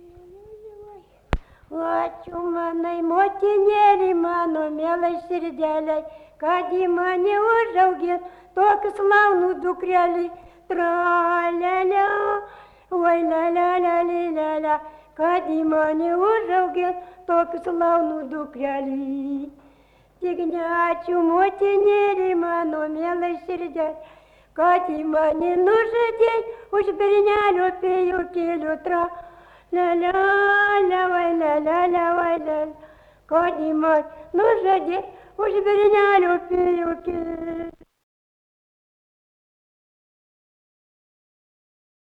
Ačiū manai, motinėlį mano, mielai širdelė, kad į mane užaugin tokius launų dukrelį. Tra-lia-lia, oi la-la-la-li-la-la, kad į mane užaugin tokius launų dukrelį. Tik ne ačiū motinėlį mano, mielai širdelė, kad į mane nužadėjai už bernelio pėjokėlio. La-la-la, vai la-la-la, vai la-la, kad į mane nužadėjai už bernelio pėjokėlio.